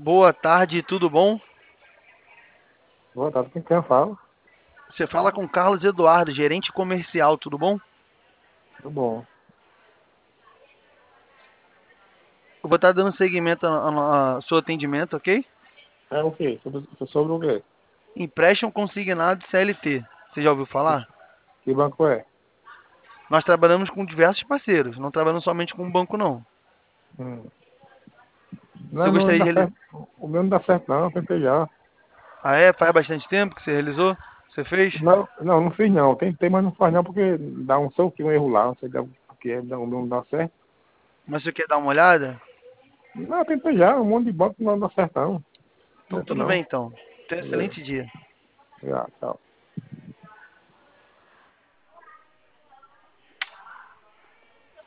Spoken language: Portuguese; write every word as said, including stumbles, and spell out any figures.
Boa tarde, tudo bom? Boa tarde, quem quer fala? Você fala com Carlos Eduardo, gerente comercial, tudo bom? Tudo bom. Eu vou estar dando seguimento ao seu atendimento, ok? É o quê? Sobre, sobre o quê? Empréstimo consignado C L T. Você já ouviu Que, falar? que banco é? Nós trabalhamos com diversos parceiros, não trabalhamos somente com um banco, não. Hum. Você Não, não gostaria de dá realizar. certo. O meu não dá certo, não. Eu tentei já. Ah, é? Faz bastante tempo que você realizou? Você fez? Não, não, não fiz não. Tentei, mas não faz não, porque dá um sei o que, um erro lá. Não sei porque não, não dá certo. Mas você quer dar uma olhada? Não, eu tentei já. Um monte de banco não dá certo, não. Então Certo tudo bem, não. então. Tenha um Beleza. excelente dia. Já, tchau.